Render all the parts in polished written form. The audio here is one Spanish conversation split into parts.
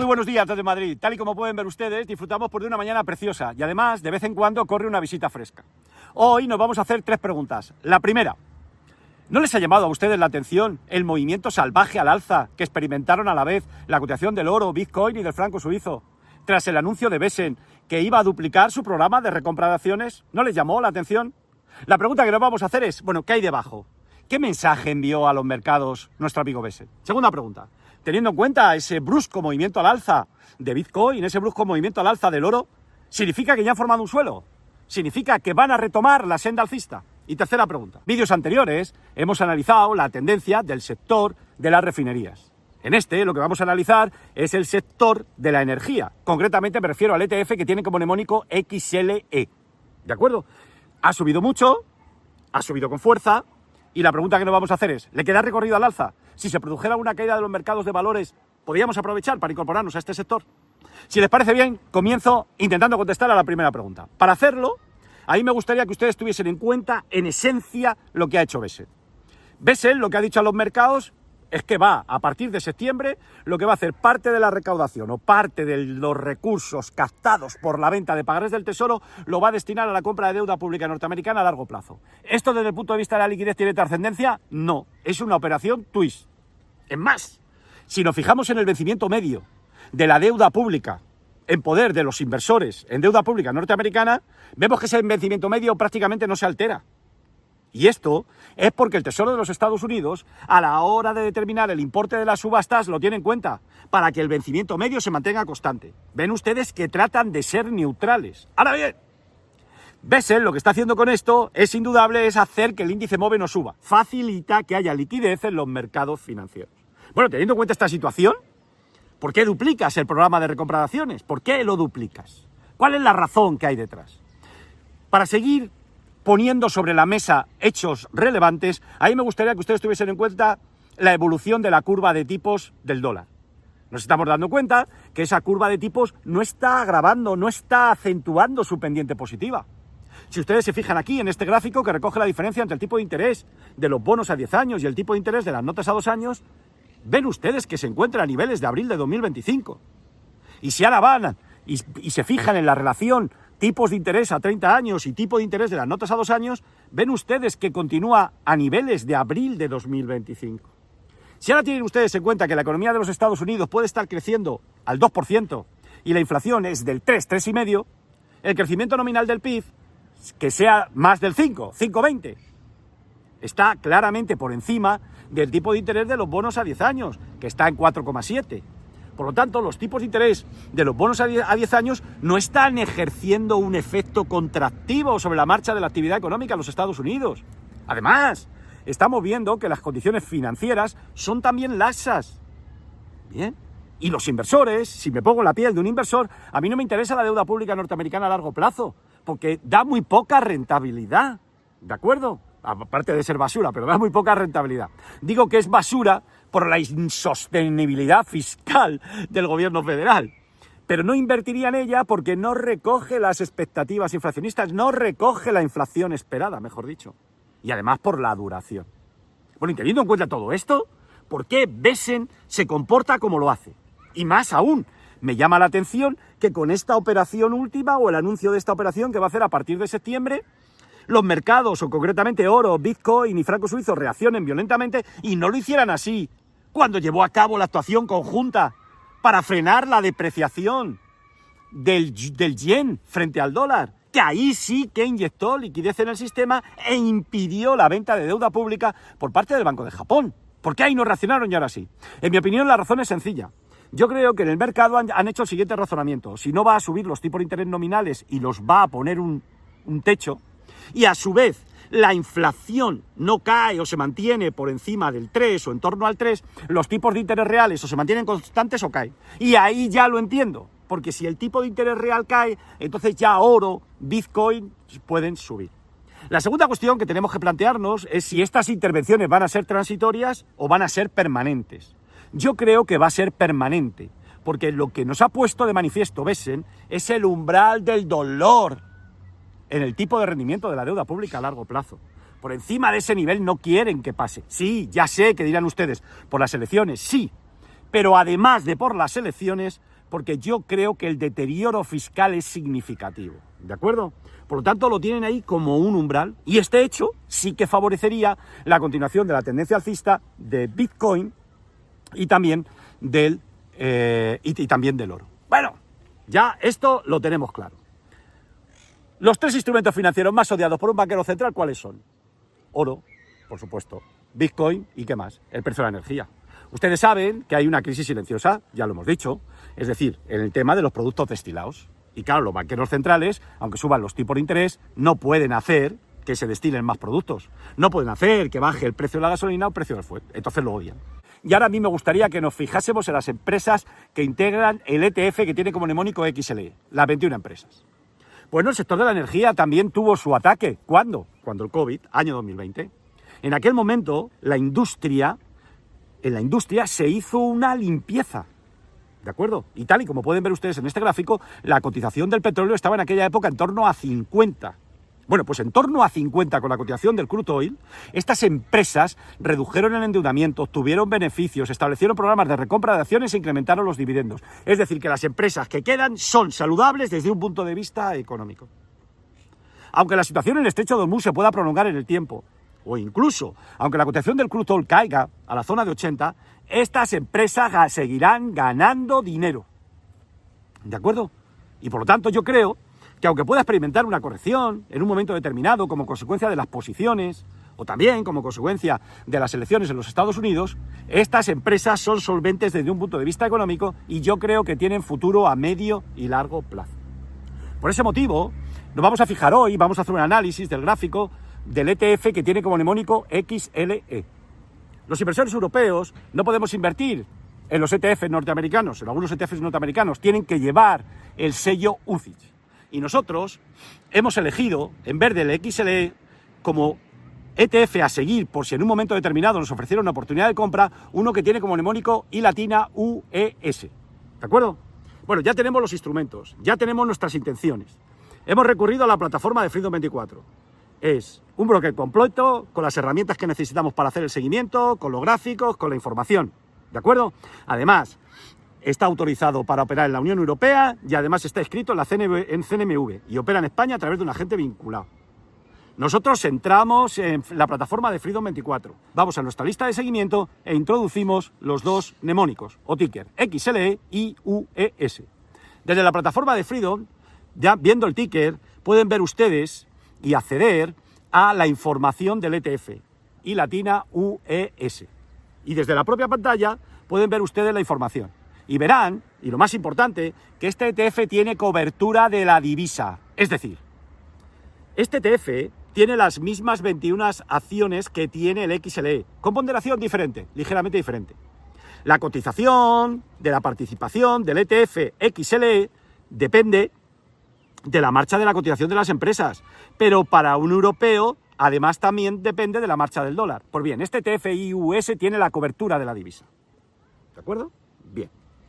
Muy buenos días desde Madrid. Tal y como pueden ver ustedes, disfrutamos de una mañana preciosa y además de vez en cuando corre una visita fresca. Hoy nos vamos a hacer 3 preguntas. La primera, ¿no les ha llamado a ustedes la atención el movimiento salvaje al alza que experimentaron a la vez la cotización del oro, Bitcoin y del franco suizo tras el anuncio de Besen que iba a duplicar su programa de recompra de acciones? ¿No les llamó la atención? La pregunta que nos vamos a hacer es, bueno, ¿qué hay debajo? ¿Qué mensaje envió a los mercados nuestro amigo Besen? Segunda pregunta. Teniendo en cuenta ese brusco movimiento al alza de Bitcoin, ese brusco movimiento al alza del oro, ¿significa que ya han formado un suelo? ¿Significa que van a retomar la senda alcista? Y tercera pregunta. Vídeos anteriores hemos analizado la tendencia del sector de las refinerías. En este lo que vamos a analizar es el sector de la energía. Concretamente me refiero al ETF que tiene como mnemónico XLE. ¿De acuerdo? Ha subido mucho, ha subido con fuerza. Y la pregunta que nos vamos a hacer es, ¿le queda recorrido al alza? Si se produjera una caída de los mercados de valores, ¿podríamos aprovechar para incorporarnos a este sector? Si les parece bien, comienzo intentando contestar a la primera pregunta. Para hacerlo, a mí me gustaría que ustedes tuviesen en cuenta, en esencia, lo que ha hecho Besen. Besen lo que ha dicho a los mercados es que va, a partir de septiembre, lo que va a hacer parte de la recaudación o parte de los recursos captados por la venta de pagarés del Tesoro lo va a destinar a la compra de deuda pública norteamericana a largo plazo. ¿Esto desde el punto de vista de la liquidez tiene trascendencia? No, es una operación twist. Es más, si nos fijamos en el vencimiento medio de la deuda pública en poder de los inversores en deuda pública norteamericana, vemos que ese vencimiento medio prácticamente no se altera. Y esto es porque el Tesoro de los Estados Unidos, a la hora de determinar el importe de las subastas, lo tiene en cuenta, para que el vencimiento medio se mantenga constante. Ven ustedes que tratan de ser neutrales. Ahora bien, Besen lo que está haciendo con esto es indudable, es hacer que el índice MOVE no suba. Facilita que haya liquidez en los mercados financieros. Bueno, teniendo en cuenta esta situación, ¿por qué duplicas el programa de recompra de acciones? ¿Por qué lo duplicas? ¿Cuál es la razón que hay detrás? Para seguir poniendo sobre la mesa hechos relevantes, ahí me gustaría que ustedes tuviesen en cuenta la evolución de la curva de tipos del dólar. Nos estamos dando cuenta que esa curva de tipos no está agravando, no está acentuando su pendiente positiva. Si ustedes se fijan aquí en este gráfico que recoge la diferencia entre el tipo de interés de los bonos a 10 años y el tipo de interés de las notas a 2 años, ven ustedes que se encuentra a niveles de abril de 2025. Y si ahora van y se fijan en la relación tipos de interés a 30 años y tipo de interés de las notas a 2 años, ven ustedes que continúa a niveles de abril de 2025. Si ahora tienen ustedes en cuenta que la economía de los Estados Unidos puede estar creciendo al 2% y la inflación es del 3,5%, el crecimiento nominal del PIB, que sea más del 5,20, está claramente por encima del tipo de interés de los bonos a 10 años, que está en 4,7%. Por lo tanto, los tipos de interés de los bonos a 10 años no están ejerciendo un efecto contractivo sobre la marcha de la actividad económica en los Estados Unidos. Además, estamos viendo que las condiciones financieras son también laxas. Bien. Y los inversores, si me pongo en la piel de un inversor, a mí no me interesa la deuda pública norteamericana a largo plazo, porque da muy poca rentabilidad. ¿De acuerdo? Aparte de ser basura, pero da muy poca rentabilidad. Digo que es basura por la insostenibilidad fiscal del gobierno federal. Pero no invertiría en ella porque no recoge las expectativas inflacionistas, no recoge la inflación esperada, mejor dicho. Y además por la duración. Bueno, y teniendo en cuenta todo esto, ¿por qué Besen se comporta como lo hace? Y más aún, me llama la atención que con esta operación última o el anuncio de esta operación que va a hacer a partir de septiembre, los mercados, o concretamente oro, Bitcoin y franco suizo, reaccionen violentamente y no lo hicieran así cuando llevó a cabo la actuación conjunta para frenar la depreciación del yen frente al dólar, que ahí sí que inyectó liquidez en el sistema e impidió la venta de deuda pública por parte del Banco de Japón. ¿Por qué ahí no reaccionaron y ahora sí? En mi opinión, la razón es sencilla. Yo creo que en el mercado han hecho el siguiente razonamiento. Si no va a subir los tipos de interés nominales y los va a poner un techo, y a su vez la inflación no cae o se mantiene por encima del 3 o en torno al 3, los tipos de interés reales o se mantienen constantes o caen. Y ahí ya lo entiendo, porque si el tipo de interés real cae, entonces ya oro, Bitcoin pueden subir. La segunda cuestión que tenemos que plantearnos es si estas intervenciones van a ser transitorias o van a ser permanentes. Yo creo que va a ser permanente, porque lo que nos ha puesto de manifiesto Besen es el umbral del dolor en el tipo de rendimiento de la deuda pública a largo plazo. Por encima de ese nivel no quieren que pase. Sí, ya sé que dirán ustedes, por las elecciones, sí. Pero además de por las elecciones, porque yo creo que el deterioro fiscal es significativo, ¿de acuerdo? Por lo tanto, lo tienen ahí como un umbral, y este hecho sí que favorecería la continuación de la tendencia alcista de Bitcoin y también del oro. Bueno, ya esto lo tenemos claro. Los tres instrumentos financieros más odiados por un banquero central, ¿cuáles son? Oro, por supuesto, Bitcoin y ¿qué más? El precio de la energía. Ustedes saben que hay una crisis silenciosa, ya lo hemos dicho, es decir, en el tema de los productos destilados. Y claro, los banqueros centrales, aunque suban los tipos de interés, no pueden hacer que se destilen más productos. No pueden hacer que baje el precio de la gasolina o el precio del fuel. Entonces lo odian. Y ahora a mí me gustaría que nos fijásemos en las empresas que integran el ETF que tiene como mnemónico XLE, las 21 empresas. Bueno, el sector de la energía también tuvo su ataque. ¿Cuándo? Cuando el COVID, año 2020. En aquel momento, en la industria se hizo una limpieza. ¿De acuerdo? Y tal y como pueden ver ustedes en este gráfico, la cotización del petróleo estaba en aquella época en torno a 50. Bueno, pues en torno a 50 con la cotización del crude oil, estas empresas redujeron el endeudamiento, obtuvieron beneficios, establecieron programas de recompra de acciones e incrementaron los dividendos. Es decir, que las empresas que quedan son saludables desde un punto de vista económico. Aunque la situación en el estrecho de Hormuz se pueda prolongar en el tiempo, o incluso, aunque la cotización del crude oil caiga a la zona de 80, estas empresas seguirán ganando dinero. ¿De acuerdo? Y por lo tanto yo creo que aunque pueda experimentar una corrección en un momento determinado como consecuencia de las posiciones o también como consecuencia de las elecciones en los Estados Unidos, estas empresas son solventes desde un punto de vista económico y yo creo que tienen futuro a medio y largo plazo. Por ese motivo, nos vamos a fijar hoy, vamos a hacer un análisis del gráfico del ETF que tiene como mnemónico XLE. Los inversores europeos no podemos invertir en los ETFs norteamericanos, en algunos ETFs norteamericanos, tienen que llevar el sello UCITS. Y nosotros hemos elegido, en vez del XLE, como ETF a seguir, por si en un momento determinado nos ofreciera una oportunidad de compra, uno que tiene como mnemónico I latina UES. ¿De acuerdo? Bueno, ya tenemos los instrumentos, ya tenemos nuestras intenciones. Hemos recurrido a la plataforma de Freedom 24. Es un broker completo, con las herramientas que necesitamos para hacer el seguimiento, con los gráficos, con la información. ¿De acuerdo? Además, está autorizado para operar en la Unión Europea y además está inscrito en la CNMV y opera en España a través de un agente vinculado. Nosotros entramos en la plataforma de Freedom 24, vamos a nuestra lista de seguimiento e introducimos los dos mnemónicos o ticker XLE y UES. Desde la plataforma de Freedom, ya viendo el ticker, pueden ver ustedes y acceder a la información del ETF I latina UES. Y desde la propia pantalla pueden ver ustedes la información. Y verán, y lo más importante, que este ETF tiene cobertura de la divisa. Es decir, este ETF tiene las mismas 21 acciones que tiene el XLE, con ponderación diferente, ligeramente diferente. La cotización de la participación del ETF XLE depende de la marcha de la cotización de las empresas, pero para un europeo, además también depende de la marcha del dólar. Pues bien, este ETF IUS tiene la cobertura de la divisa. ¿De acuerdo? Bien.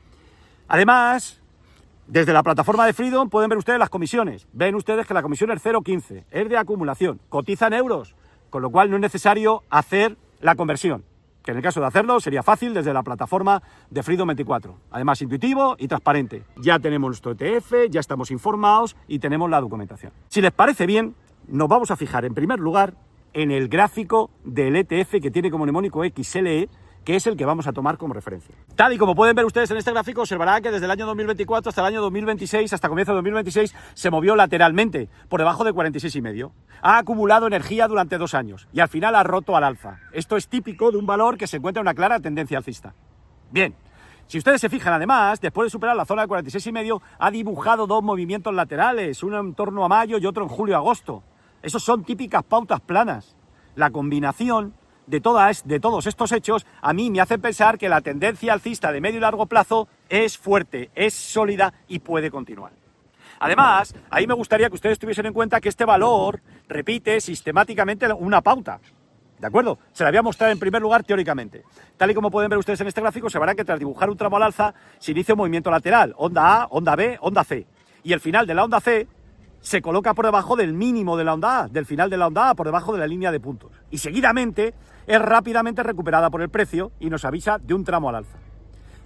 Además, desde la plataforma de Freedom pueden ver ustedes las comisiones. Ven ustedes que la comisión es 0,15, es de acumulación, cotiza en euros, con lo cual no es necesario hacer la conversión, que en el caso de hacerlo sería fácil desde la plataforma de Freedom 24. Además, intuitivo y transparente. Ya tenemos nuestro ETF, ya estamos informados y tenemos la documentación. Si les parece bien, nos vamos a fijar en primer lugar en el gráfico del ETF que tiene como mnemónico XLE, que es el que vamos a tomar como referencia. Tal y como pueden ver ustedes en este gráfico, observarán que desde el año 2024 hasta el año 2026, hasta comienzo de 2026, se movió lateralmente, por debajo de 46,5. Ha acumulado energía durante 2 años y al final ha roto al alza. Esto es típico de un valor que se encuentra en una clara tendencia alcista. Bien, si ustedes se fijan además, después de superar la zona de 46,5, ha dibujado 2 movimientos laterales, uno en torno a mayo y otro en julio-agosto. Esos son típicas pautas planas. La combinación de todos estos hechos a mí me hace pensar que la tendencia alcista de medio y largo plazo es fuerte, es sólida y puede continuar. Además, ahí me gustaría que ustedes tuviesen en cuenta que este valor repite sistemáticamente una pauta. ¿De acuerdo? Se la voy a mostrar en primer lugar teóricamente. Tal y como pueden ver ustedes en este gráfico, se verán que tras dibujar un tramo al alza se inicia un movimiento lateral, onda A, onda B, onda C. Y el final de la onda C se coloca por debajo del mínimo de la onda A, del final de la onda A, por debajo de la línea de puntos. Y seguidamente es rápidamente recuperada por el precio y nos avisa de un tramo al alza.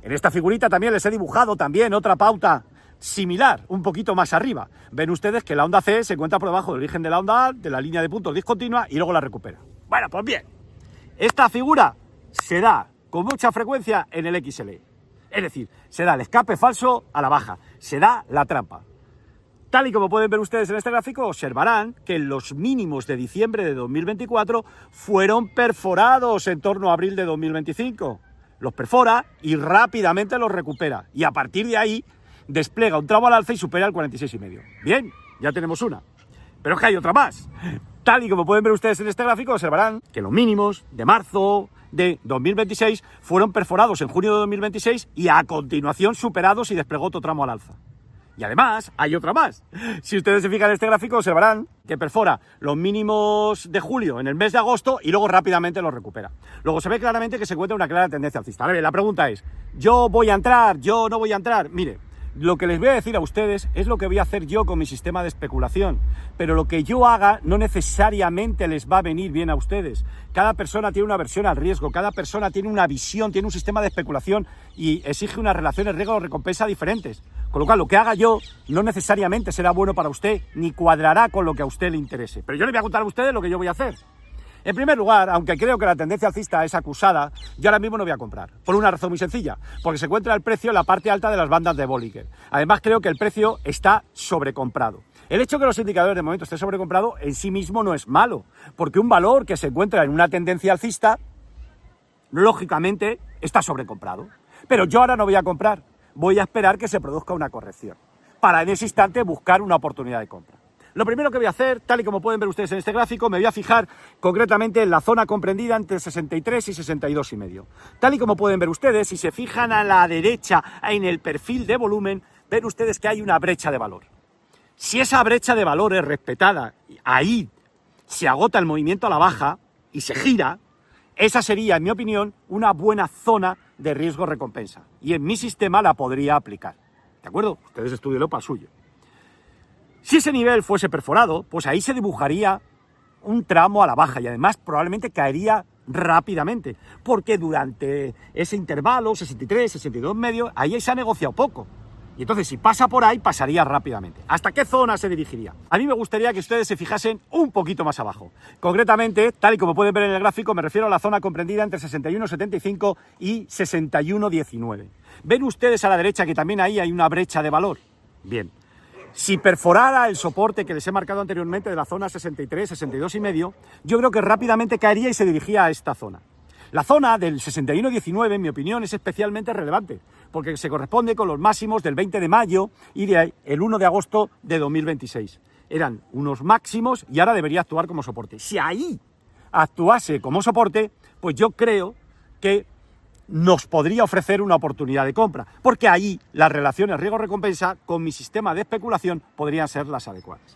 En esta figurita también les he dibujado también otra pauta similar, un poquito más arriba. Ven ustedes que la onda C se encuentra por debajo del origen de la onda A, de la línea de puntos discontinua, y luego la recupera. Bueno, pues bien, esta figura se da con mucha frecuencia en el XLE. Es decir, se da el escape falso a la baja, se da la trampa. Tal y como pueden ver ustedes en este gráfico, observarán que los mínimos de diciembre de 2024 fueron perforados en torno a abril de 2025. Los perfora y rápidamente los recupera. Y a partir de ahí despliega un tramo al alza y supera el 46,5. Bien, ya tenemos una. Pero es que hay otra más. Tal y como pueden ver ustedes en este gráfico, observarán que los mínimos de marzo de 2026 fueron perforados en junio de 2026 y a continuación superados y desplegó otro tramo al alza. Y además, hay otra más. Si ustedes se fijan en este gráfico, observarán que perfora los mínimos de julio en el mes de agosto y luego rápidamente los recupera. Luego se ve claramente que se encuentra una clara tendencia alcista. La pregunta es, ¿yo voy a entrar? ¿Yo no voy a entrar? Mire, lo que les voy a decir a ustedes es lo que voy a hacer yo con mi sistema de especulación, pero lo que yo haga no necesariamente les va a venir bien a ustedes. Cada persona tiene una versión al riesgo, cada persona tiene una visión, tiene un sistema de especulación y exige unas relaciones riesgo-recompensa diferentes. Con lo cual, lo que haga yo no necesariamente será bueno para usted, ni cuadrará con lo que a usted le interese. Pero yo le voy a contar a ustedes lo que yo voy a hacer. En primer lugar, aunque creo que la tendencia alcista es acusada, yo ahora mismo no voy a comprar. Por una razón muy sencilla, porque se encuentra el precio en la parte alta de las bandas de Bollinger. Además, creo que el precio está sobrecomprado. El hecho de que los indicadores de momento estén sobrecomprados en sí mismo no es malo, porque un valor que se encuentra en una tendencia alcista, lógicamente, está sobrecomprado. Pero yo ahora no voy a comprar, voy a esperar que se produzca una corrección, para en ese instante buscar una oportunidad de compra. Lo primero que voy a hacer, tal y como pueden ver ustedes en este gráfico, me voy a fijar concretamente en la zona comprendida entre 63 y 62,5. Tal y como pueden ver ustedes, si se fijan a la derecha en el perfil de volumen, ven ustedes que hay una brecha de valor. Si esa brecha de valor es respetada, ahí se agota el movimiento a la baja y se gira, esa sería, en mi opinión, una buena zona de riesgo-recompensa. Y en mi sistema la podría aplicar. ¿De acuerdo? Ustedes estúdienlo para el suyo. Si ese nivel fuese perforado, pues ahí se dibujaría un tramo a la baja y además probablemente caería rápidamente, porque durante ese intervalo, 63, 62 medio, ahí se ha negociado poco. Y entonces si pasa por ahí, pasaría rápidamente. ¿Hasta qué zona se dirigiría? A mí me gustaría que ustedes se fijasen un poquito más abajo. Concretamente, tal y como pueden ver en el gráfico, me refiero a la zona comprendida entre 61,75 y 61,19. ¿Ven ustedes a la derecha que también ahí hay una brecha de valor? Bien. Si perforara el soporte que les he marcado anteriormente de la zona 63, 62,5, yo creo que rápidamente caería y se dirigía a esta zona. La zona del 61,19, en mi opinión, es especialmente relevante, porque se corresponde con los máximos del 20 de mayo y del 1 de agosto de 2026. Eran unos máximos y ahora debería actuar como soporte. Si ahí actuase como soporte, pues yo creo que nos podría ofrecer una oportunidad de compra, porque ahí las relaciones riesgo-recompensa con mi sistema de especulación podrían ser las adecuadas.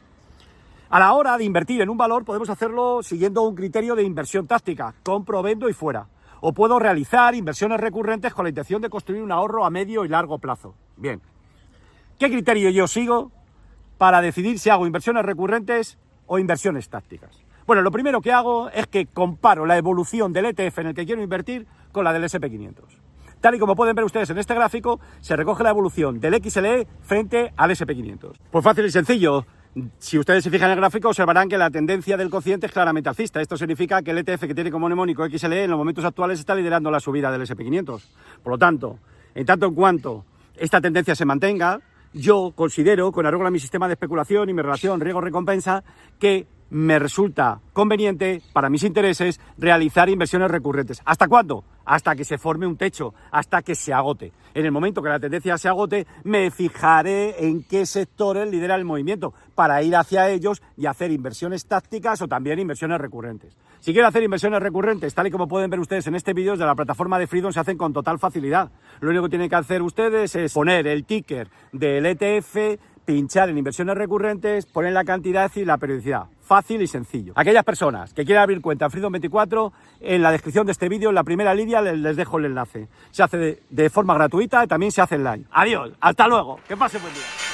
A la hora de invertir en un valor podemos hacerlo siguiendo un criterio de inversión táctica, compro, vendo y fuera. O puedo realizar inversiones recurrentes con la intención de construir un ahorro a medio y largo plazo. Bien, ¿qué criterio yo sigo para decidir si hago inversiones recurrentes o inversiones tácticas? Bueno, lo primero que hago es que comparo la evolución del ETF en el que quiero invertir con la del SP500. Tal y como pueden ver ustedes en este gráfico, se recoge la evolución del XLE frente al SP500. Pues fácil y sencillo. Si ustedes se fijan en el gráfico, observarán que la tendencia del cociente es claramente alcista. Esto significa que el ETF que tiene como mnemónico XLE en los momentos actuales está liderando la subida del SP500. Por lo tanto en cuanto esta tendencia se mantenga, yo considero, con arreglo a mi sistema de especulación y mi relación riesgo-recompensa, que me resulta conveniente para mis intereses realizar inversiones recurrentes. ¿Hasta cuándo? Hasta que se forme un techo, hasta que se agote. En el momento que la tendencia se agote, me fijaré en qué sectores lidera el movimiento para ir hacia ellos y hacer inversiones tácticas o también inversiones recurrentes. Si quiero hacer inversiones recurrentes, tal y como pueden ver ustedes en este vídeo, desde la plataforma de Freedom se hacen con total facilidad. Lo único que tienen que hacer ustedes es poner el ticker del ETF, pinchar en inversiones recurrentes, poner la cantidad y la periodicidad. Fácil y sencillo. Aquellas personas que quieran abrir cuenta en Freedom24, en la descripción de este vídeo, en la primera línea, les dejo el enlace. Se hace de forma gratuita y también se hace online. Adiós, hasta luego, que pase buen día.